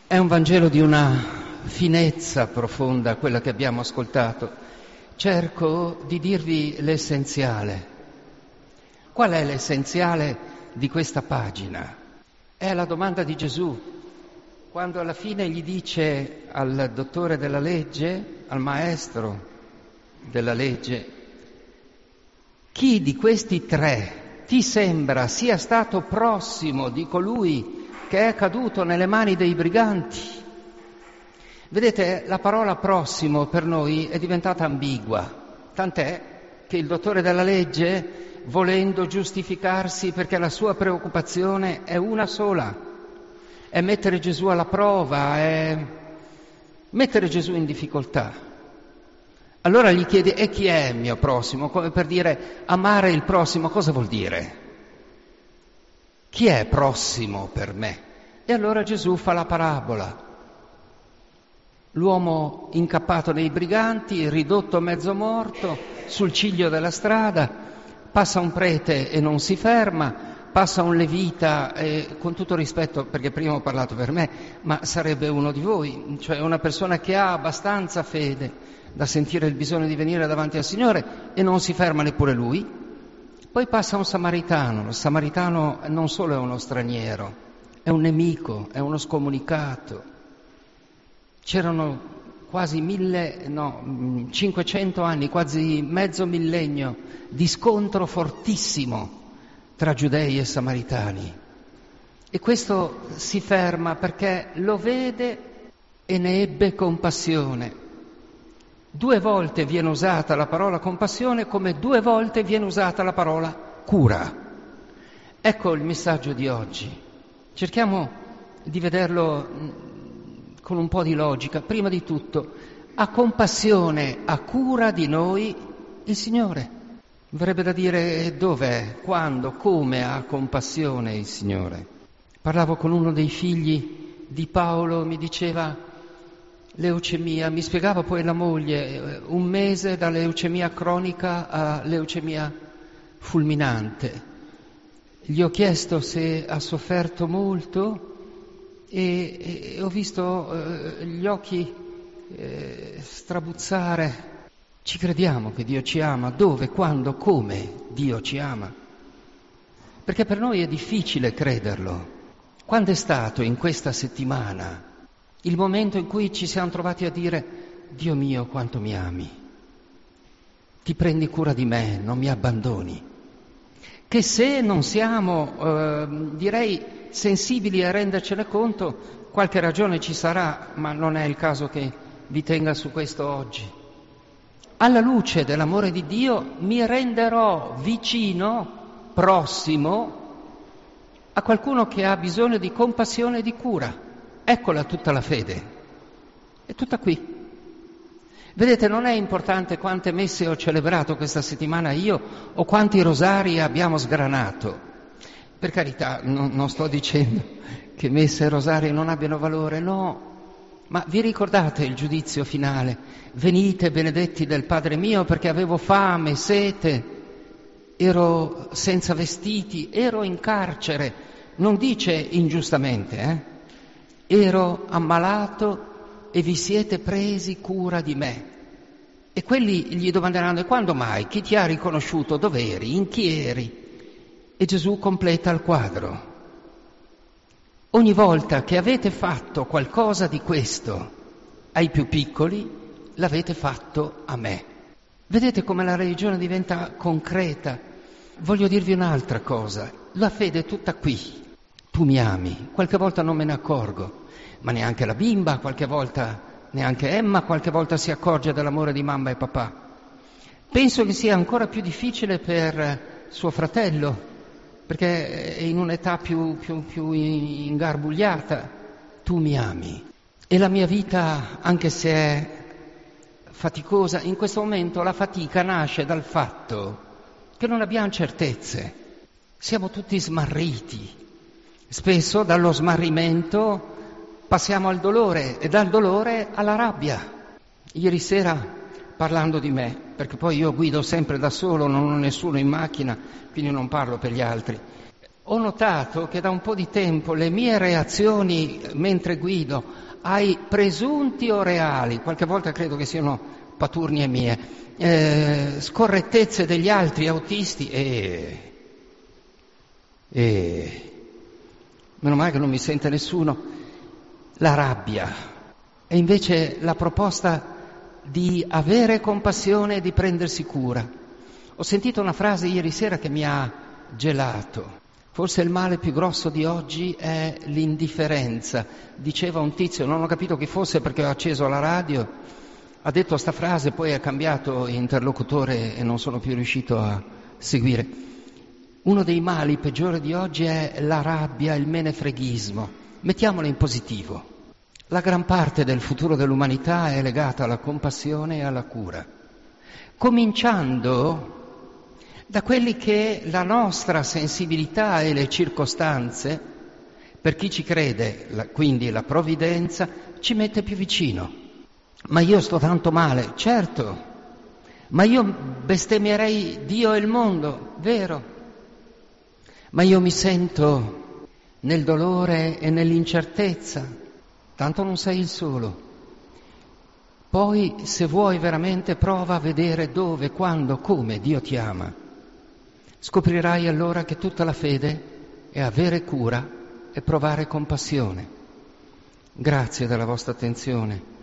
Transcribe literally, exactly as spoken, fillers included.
È un Vangelo di una finezza profonda, quella che abbiamo ascoltato. Cerco di dirvi l'essenziale. Qual è l'essenziale di questa pagina? È la domanda di Gesù, quando alla fine gli dice al dottore della legge, al maestro della legge: chi di questi tre ti sembra sia stato prossimo di colui che è caduto nelle mani dei briganti? Vedete, la parola prossimo per noi è diventata ambigua, tant'è che il dottore della legge, volendo giustificarsi perché la sua preoccupazione è una sola, è mettere Gesù alla prova, è mettere Gesù in difficoltà. Allora gli chiede: e chi è il mio prossimo? Come per dire, amare il prossimo cosa vuol dire? Chi è prossimo per me? E allora Gesù fa la parabola. L'uomo incappato nei briganti, ridotto mezzo morto, sul ciglio della strada, passa un prete e non si ferma, passa un levita, e con tutto rispetto, perché prima ho parlato per me, ma sarebbe uno di voi, cioè una persona che ha abbastanza fede da sentire il bisogno di venire davanti al Signore, e non si ferma neppure lui. Poi passa un samaritano. Il samaritano non solo è uno straniero, è un nemico, è uno scomunicato. C'erano quasi mille, no, cinquecento anni, quasi mezzo millennio di scontro fortissimo tra giudei e samaritani. E questo si ferma perché lo vede e ne ebbe compassione. Due volte viene usata la parola compassione, come due volte viene usata la parola cura. Ecco il messaggio di oggi. Cerchiamo di vederlo con un po' di logica. Prima di tutto, ha compassione, ha cura di noi il Signore. Verrebbe da dire: dov'è, quando, come ha compassione il Signore? Parlavo con uno dei figli di Paolo, mi diceva: leucemia, mi spiegava poi la moglie, un mese da leucemia cronica a leucemia fulminante. Gli ho chiesto se ha sofferto molto e, e ho visto eh, gli occhi eh, strabuzzare. Ci crediamo che Dio ci ama? Dove, quando, come Dio ci ama? Perché per noi è difficile crederlo. Quando è stato in questa settimana il momento in cui ci siamo trovati a dire: Dio mio, quanto mi ami, ti prendi cura di me, non mi abbandoni? Che se non siamo, eh, direi, sensibili a rendercene conto, qualche ragione ci sarà, ma non è il caso che vi tenga su questo oggi. Alla luce dell'amore di Dio mi renderò vicino, prossimo, a qualcuno che ha bisogno di compassione e di cura. Eccola tutta la fede, è tutta qui. Vedete, non è importante quante messe ho celebrato questa settimana io o quanti rosari abbiamo sgranato. Per carità, non, non sto dicendo che messe e rosari non abbiano valore, no. Ma vi ricordate il giudizio finale? Venite benedetti del Padre mio, perché avevo fame, sete, ero senza vestiti, ero in carcere. Non dice ingiustamente, eh? Ero ammalato e vi siete presi cura di me. E quelli gli domanderanno: e quando mai? Chi ti ha riconosciuto? Dove eri? In chi eri? E Gesù completa il quadro. Ogni volta che avete fatto qualcosa di questo ai più piccoli, l'avete fatto a me. Vedete come la religione diventa concreta? Voglio dirvi un'altra cosa. La fede è tutta qui. Tu mi ami, qualche volta non me ne accorgo, ma neanche la bimba, qualche volta, neanche Emma, qualche volta si accorge dell'amore di mamma e papà. Penso che sia ancora più difficile per suo fratello, perché è in un'età più, più, più ingarbugliata. Tu mi ami. E la mia vita, anche se è faticosa, in questo momento la fatica nasce dal fatto che non abbiamo certezze. Siamo tutti smarriti. Spesso dallo smarrimento passiamo al dolore e dal dolore alla rabbia. Ieri sera, parlando di me, perché poi io guido sempre da solo, non ho nessuno in macchina, quindi non parlo per gli altri, Ho notato che da un po' di tempo le mie reazioni mentre guido ai presunti o reali, qualche volta credo che siano paturnie mie, eh, scorrettezze degli altri autisti e, e meno male che non mi sente nessuno, la rabbia. E invece la proposta di avere compassione e di prendersi cura. Ho sentito una frase ieri sera che mi ha gelato. Forse il male più grosso di oggi è l'indifferenza. Diceva un tizio, non ho capito chi fosse perché ho acceso la radio, ha detto sta frase, poi ha cambiato interlocutore e non sono più riuscito a seguire. Uno dei mali peggiori di oggi è la rabbia, il menefreghismo. Mettiamolo in positivo. La gran parte del futuro dell'umanità è legata alla compassione e alla cura, cominciando da quelli che la nostra sensibilità e le circostanze, per chi ci crede, la, quindi la provvidenza, ci mette più vicino. Ma io sto tanto male, certo, ma io bestemmierei Dio e il mondo, vero? Ma io mi sento nel dolore e nell'incertezza, tanto non sei il solo. Poi, se vuoi veramente, prova a vedere dove, quando, come Dio ti ama. Scoprirai allora che tutta la fede è avere cura e provare compassione. Grazie della vostra attenzione.